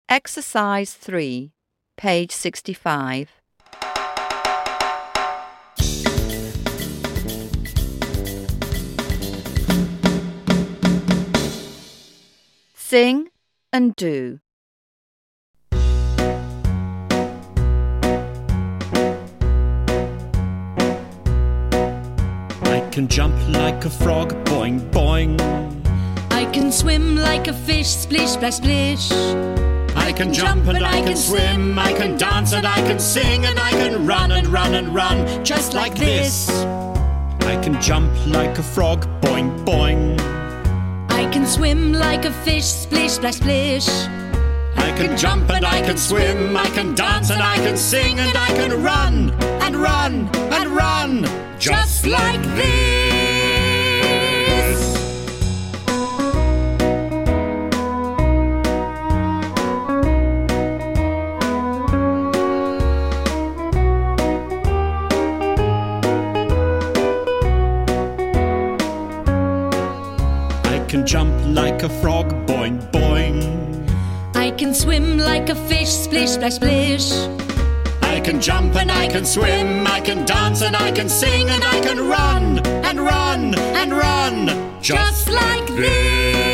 Exercise 3, page 65. Sing and do. I can jump like a frog, boing, boing. I can swim like a fish, splish, splash, splish. I can jump and I can swim, I can dance and I can sing, and I can run and run and run, just like this. I can jump like a frog, boing, boing. I can swim like a fish, splish, splash, splish. I can jump and I can swim, I can dance and I can sing, and I can run and run and run, just like this. I can jump like a frog, boing, boing. I can swim like a fish, splish, splash, splish. I can jump and I can swim, I can dance and I can sing, and I can run and run and run, just like this.